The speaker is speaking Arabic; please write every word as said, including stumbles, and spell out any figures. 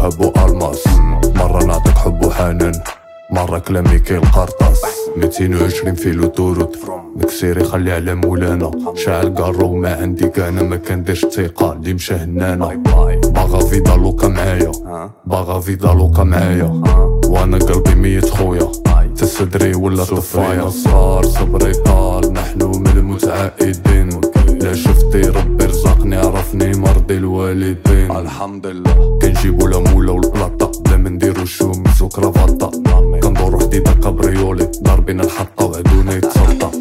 ذهب والماس. مرة نعطيك حب وحنان، مرة كلامي كالقرطاس. ميتين وعشرين فيلو تورود مكسيري خلي على مولانا. شاعل قارو ما عندي كانا، ما كنديرش ثقة اللي مشى هنانا. باغا فيدا لوكا معايا، باغا فيدا لوكا معايا، وانا قلبي ميت خويا تسدري ولا طفايا. صغار صبري طال، نحن من المتعائدين. لا شفتي ربي رزقني عرفني مرضي الوالدين. الحمد لله كنجيبو لا مولا والبلاطة، بلا ما نديرو شوميز وكرافاطة. كندورو حديدة كابريولي ضاربين الحطة وعدونا يتسلطة.